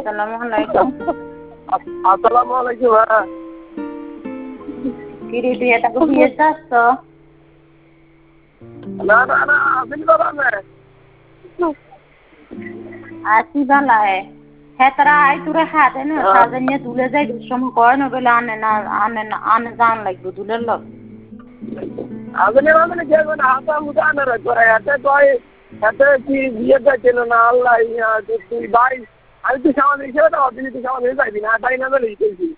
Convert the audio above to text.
আসসালামু আলাইকুম। আসসালামু আলাইকুম। হ্যাঁ কিরে তুই এটাকে বিয়ে চাচ্ছ? না না না আপনি বাবা না আসি বালায় হ্যাঁ তারা আই তোরে হাতে না সাজে নিয়ে তুলে যাই সময় কয় না বলে আনে জান লাগবে তুলে লোক আপনি বাবা না কে না হাতা মুদান রে করে এতে কয় এতে কি বিয়ে দেখেন না আল্লাহ তুই ভাই আমি তো সামনে হিসেবে তো আপনি তো সামনে যাইবি না তাই না বলে লিখেছি